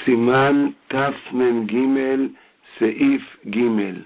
סימן תמ"ג סעיף ג'.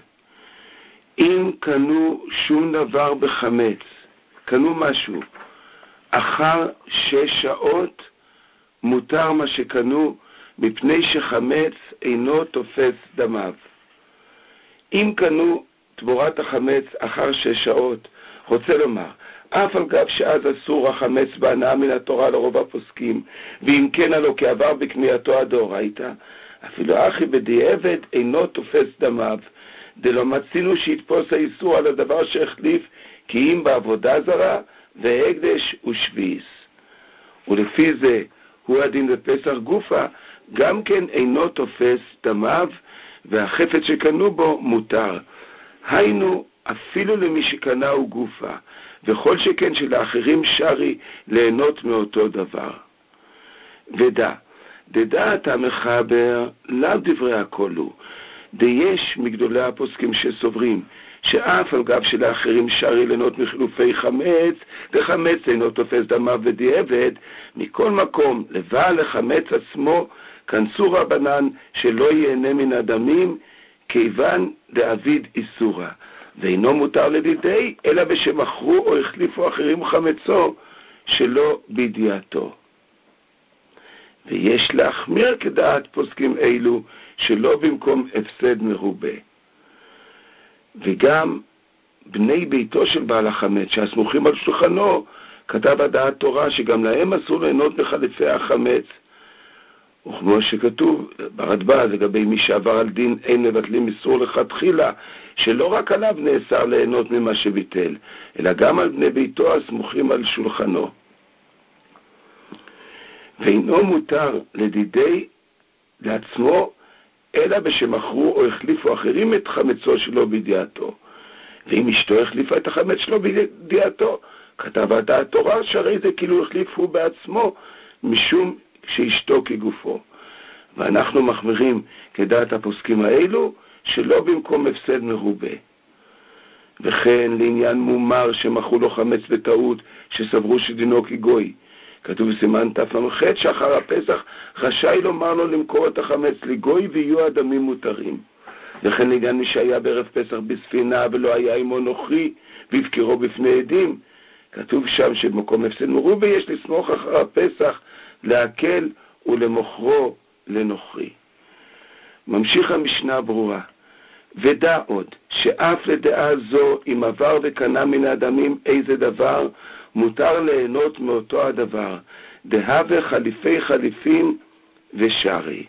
אם קנו שום דבר בחמץ, קנו משהו, אחר 6 שעות מותר מה שקנו, מפני שחמץ אינו תופס דמיו. אם קנו תמורת החמץ אחר 6 שעות, רוצה לומר, אף על גב שאז אסור החמץ בהנאה מן התורה לרוב הפוסקים, ואם כן הלא כעבר בקנייתו הדאורייתא, אפילו אחי בדיעבד אינו תופס דמיו, דלא מצינו שיתפוס האיסור על הדבר שהחליף, כי אם בעבודה זרה והקדש ושביעיס. ולפי זה הוא הדין בפסח גופה, גם כן אינו תופס דמיו, והחפץ שקנו בו מותר. היינו אפילו למי שקנהו גופה, וכל שכן שלאחרים שרי ליהנות מאותו דבר. דעת המחבר לאו דברי הקולו, יש מגדולי הפוסקים שסוברים שאף על גב שלאחרים שרי ליהנות מחילופי חמץ, וחמץ אינו תופס דמיו ודיעבד, מכל מקום לבעל החמץ עצמו כנסו רבנן שלא ייהנה מן הדמים, כיוון דאביד איסורה, ואינו מותר לדידי, אלא בשמכרו או החליפו אחרים חמצו שלא בידיעתו. ויש להחמיר כדעת פוסקים אלו, שלא במקום הפסד מרובה. וגם בני ביתו של בעל החמץ, שהסמוכים על שולחנו, כתב הדעת תורה שגם להם אסור ליהנות מחליפי החמץ. וכמו שכתוב ברדב"ז לגבי מי שעבר על דין אין מבטלים איסור לכתחילה, שלא רק עליו נאסר ליהנות ממה שביטל, אלא גם על בני ביתו הסמוכים על שולחנו. ואינו מותר לדידי לעצמו, אלא בשמכרו או החליפו אחרים את חמצו שלו בידיעתו. ואם אשתו החליפה את החמץ שלו בידיעתו, כתב הדעת תורה שהרי זה כאילו החליפו בעצמו, משום שאשתו כגופו. ואנחנו מחמירים כדעת הפוסקים האלו, שלא במקום הפסד מרובה. וכן לעניין מומר שמכרו לו חמץ בטעות, שסברו שדינו כגוי, כתוב בסימן תמ"ח שאחר הפסח רשאי לומר לו למכור את החמץ לגוי ויהיו הדמים מותרים. וכן לעניין מי שהיה בערב פסח בספינה ולא היה עמו נוכרי והבקירו בפני עדים, כתוב שם שבמקום הפסד מרובה יש לסמוך אחר הפסח להקל ולמוכרו לנוכרי. ממשיך המשנה ברורה, ודע עוד שאף לדעה זו אם עבר וקנה מן האדמים איזה דבר, מותר ליהנות מאותו הדבר, דהווה חליפי חליפים ושרי.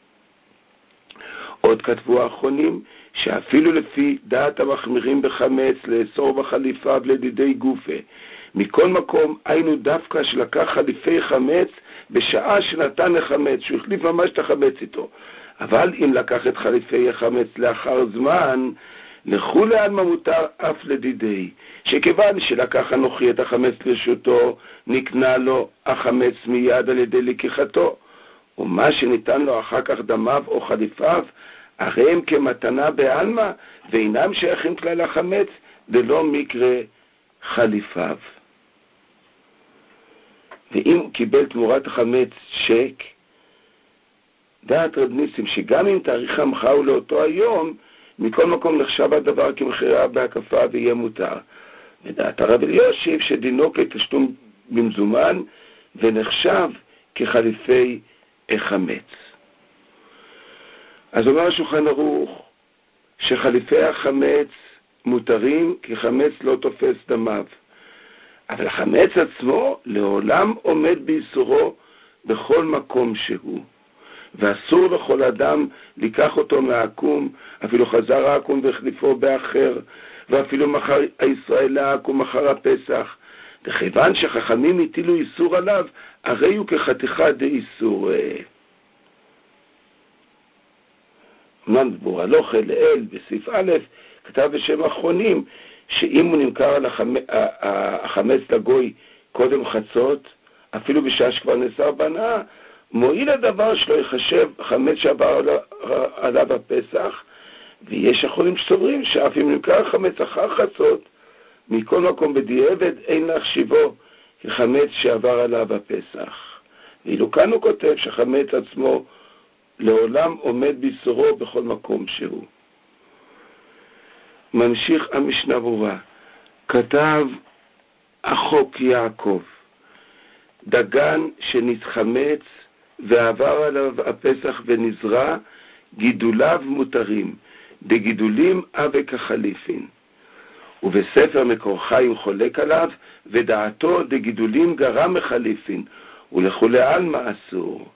עוד כתבו האחרונים שאפילו לפי דעת המחמירים בחמץ לאסור בחליפיו לדידי גופה, מכל מקום היינו דווקא שלקח חליפי חמץ בשעה שנתן לחמץ, שהוא החליף ממש את החמץ איתו. אבל אם לקח את חליפי החמץ לאחר זמן, לכולי עלמא מותר אף לדידי, שכיוון שלקח אנוכי את החמץ לרשותו, נקנה לו החמץ מיד על ידי לקיחתו, ומה שניתן לו אחר כך דמיו או חליפיו, הרי הם כמתנה בעלמא, ואינם שייכים כלל החמץ, ולא מקרה חליפיו. ואם הוא קיבל תמורת החמץ שק, דעת רב ניסים שגם אם תאריך המחאה הוא לאותו היום, מכל מקום נחשב הדבר כמחירה בהקפה ויהיה מותר. ודעת הרב אלישיב שדינו כתשלום במזומן ונחשב כחליפי החמץ. אז אומר השולחן ערוך שחליפי החמץ מותרים כי חמץ לא תופס דמיו. אבל החמץ עצמו לעולם עומד באיסורו בכל מקום שהוא. ואסור לכל אדם לקח אותו מהעקום, אפילו חזר העקום והחליפו באחר, ואפילו מחר הישראל העקום מחר הפסח. וכיוון שחכמים הטילו איסור עליו, הרי הוא כחתיכה דאיסור. אמנם דבור הלוכה לאל בסעיף א' כתב בשם האחרונים, שאם הוא נמכר על החמץ לגוי קודם חצות, אפילו בשעה שכבר נאסר בהנאה, מועיל הדבר שלו יחשב חמץ שעבר עליו הפסח, ויש אחרונים שסוברים שאף אם נמכר חמץ אחר חצות, מכל מקום בדיעבד אין להחשיבו כחמץ שעבר עליו הפסח. ואילו כאן הוא כותב שחמץ עצמו לעולם עומד ביסורו בכל מקום שהוא. ממשיך המשנה ברורה, כתב החוק יעקב, דגן שנתחמץ ועבר עליו הפסח ונזרע, גידוליו מותרים, דגידולים אבי כחליפין. ובספר מקור חיים חולק עליו, ודעתו דגידולים גרם מחליפין, ולכולי עלמא אסור.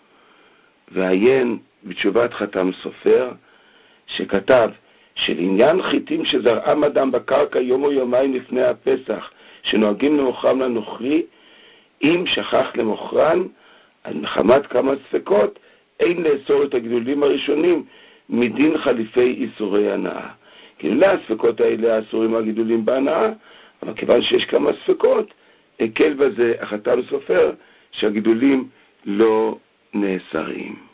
ועיין בתשובת חתם סופר, שכתב שלעניין חיטים שזרעם אדם בקרקע יום או יומיים לפני הפסח, שנוהגים למוכרם לנוכרי, אם שכח למוכרן, על מחמת כמה ספקות, אין לאסור את הגידולים הראשונים מדין חליפי איסורי הנאה. כאילו הספקות האלה אסורים הגידולים בהנאה, אבל כיוון שיש כמה ספקות, הקל בזה החתם סופר שהגידולים לא נאסרים.